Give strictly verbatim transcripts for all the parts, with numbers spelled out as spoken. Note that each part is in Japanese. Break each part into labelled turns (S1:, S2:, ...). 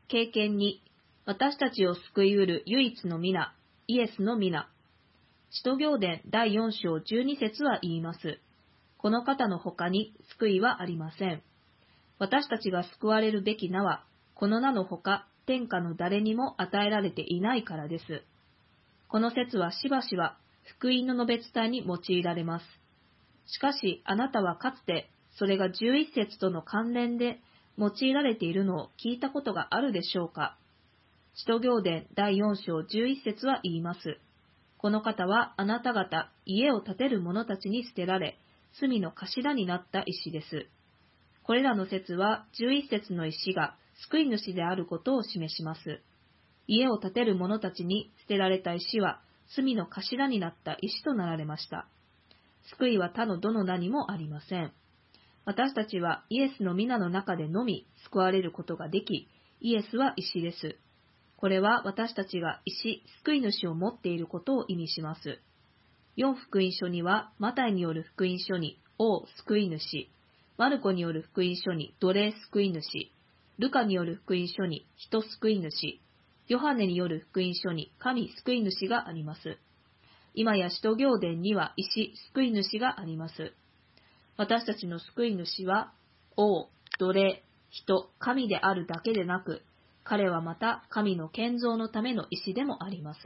S1: 経験に、私たちを救い得る唯一の皆、イエスの皆。使徒行伝だいよん章じゅうに節は言います。この方の他に救いはありません。私たちが救われるべき名は、この名のほか天下の誰にも与えられていないからです。この説はしばしば福音の述べ伝えに用いられます。しかしあなたはかつてそれがじゅういち節との関連で用いられているのを聞いたことがあるでしょうか。使徒行伝だいよん章じゅういち節は言います。この方はあなた方家を建てる者たちに捨てられ、隅の頭になった石です。これらの説はじゅういち節の石が救い主であることを示します。家を建てる者たちに捨てられた石は隅の頭になった石となられました。救いは他のどの名にもありません。私たちはイエスの皆の中でのみ救われることができ、イエスは石です。これは私たちが石、救い主を持っていることを意味します。よん福音書には、マタイによる福音書に、王救い主、マルコによる福音書に、奴隷救い主、ルカによる福音書に、人救い主、ヨハネによる福音書に、神救い主があります。今や使徒行伝には石、救い主があります。私たちの救い主は、王、奴隷、人、神であるだけでなく、彼はまた神の建造のための石でもあります。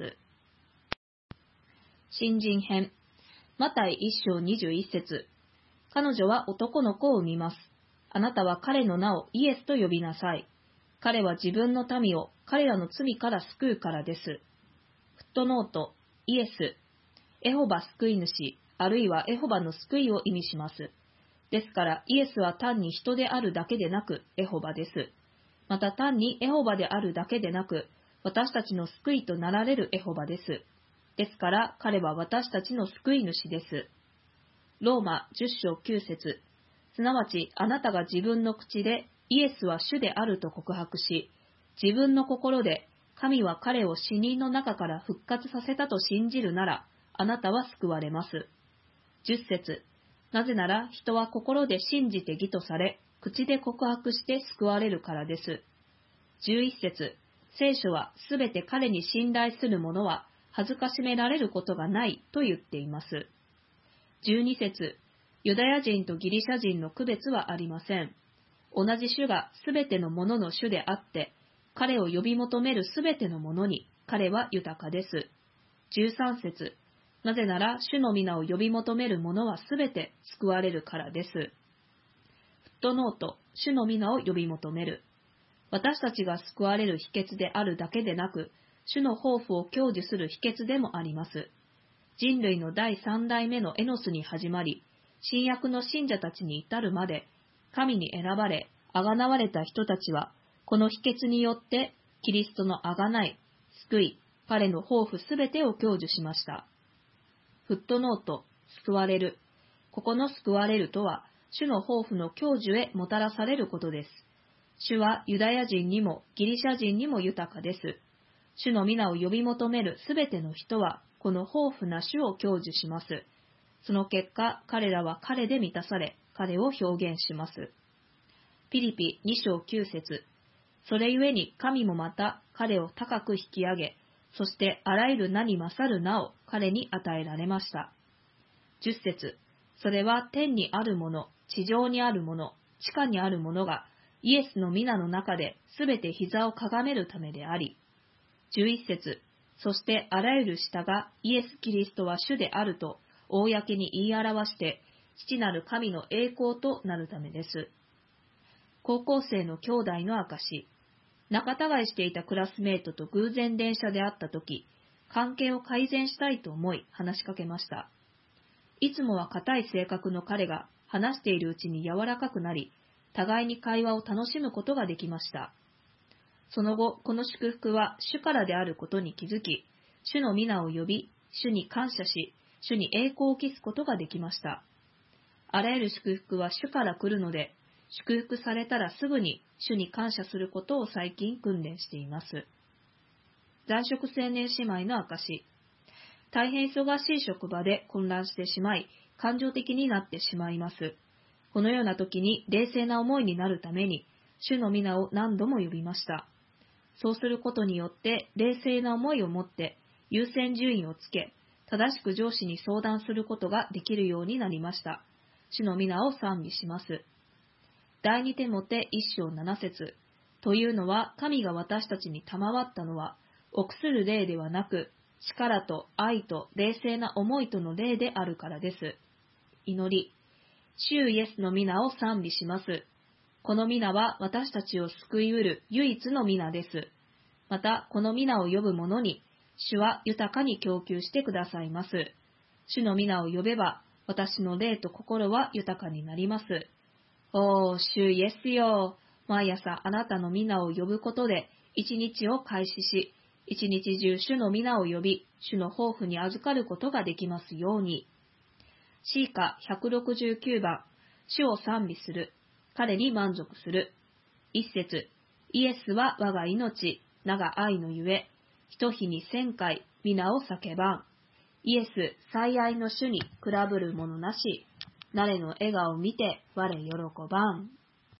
S1: 新人編。マタイいち章にじゅういち節。彼女は男の子を産みます。あなたは彼の名をイエスと呼びなさい。彼は自分の民を彼らの罪から救うからです。フットノート、イエス、エホバ救い主、あるいはエホバの救いを意味します。ですからイエスは単に人であるだけでなくエホバです。また単にエホバであるだけでなく、私たちの救いとなられるエホバです。ですから彼は私たちの救い主です。ローマじゅっ章きゅう節。すなわちあなたが自分の口でイエスは主であると告白し、自分の心で神は彼を死人の中から復活させたと信じるなら、あなたは救われます。じゅっ節。なぜなら人は心で信じて義とされ、口で告白して救われるからです。じゅういち節。聖書はすべて彼に信頼する者は恥ずかしめられることがないと言っています。じゅうに節。ユダヤ人とギリシャ人の区別はありません。同じ主がすべてのものの主であって、彼を呼び求めるすべてのものに彼は豊かです。じゅうさん節。なぜなら主の皆を呼び求める者はすべて救われるからです。フットノート、主の皆を呼び求める。私たちが救われる秘訣であるだけでなく、主の抱負を享受する秘訣でもあります。人類の第三代目のエノスに始まり、新約の信者たちに至るまで、神に選ばれ、贖われた人たちは、この秘訣によって、キリストの贖い、救い、彼の抱負すべてを享受しました。フットノート、救われる。ここの救われるとは、主の抱負の享受へもたらされることです。主はユダヤ人にもギリシャ人にも豊かです。主の皆を呼び求めるすべての人は、この豊富な主を享受します。その結果、彼らは彼で満たされ、彼を表現します。ピリピに章きゅう節。それゆえに神もまた彼を高く引き上げ、そしてあらゆる名に勝る名を彼に与えられました。じゅっ節。それは天にあるもの、地上にあるもの、地下にあるものが、イエスの皆の中ですべて膝をかがめるためであり。じゅういち節。そしてあらゆる舌がイエス・キリストは主であると、公に言い表して、父なる神の栄光となるためです。高校生の兄弟の証。仲違いしていたクラスメートと偶然電車で会ったとき、関係を改善したいと思い話しかけました。いつもは固い性格の彼が話しているうちに柔らかくなり、互いに会話を楽しむことができました。その後、この祝福は主からであることに気づき、主の皆を呼び、主に感謝し、主に栄光を期すことができました。あらゆる祝福は主から来るので、祝福されたらすぐに主に感謝することを最近訓練しています。在職青年姉妹の証。大変忙しい職場で混乱してしまい、感情的になってしまいます。このような時に冷静な思いになるために、主の皆を何度も呼びました。 そうすることによって冷静な思いを持って優先順位をつけ、正しく上司に相談することができるようになりました。主の皆を賛美します。第二テモテ一章七節というのは、神が私たちに賜ったのは、臆する霊ではなく、力と愛と冷静な思いとの霊であるからです。祈り。主イエスの皆を賛美します。この皆は私たちを救い得る唯一の皆です。また、この皆を呼ぶ者に、主は豊かに供給してくださいます。主の皆を呼べば、私の霊と心は豊かになります。おー、主イエスよ。毎朝あなたの皆を呼ぶことで、一日を開始し、一日中主の皆を呼び、主の豊富に預かることができますように。詩歌ひゃくろくじゅうきゅうばん、主を賛美する。彼に満足する。一節、イエスは我が命、名が愛のゆえ、一日に千回、皆を叫ばん。イエス最愛の主に比ぶるものなし。慣れの笑顔見て我喜ばん。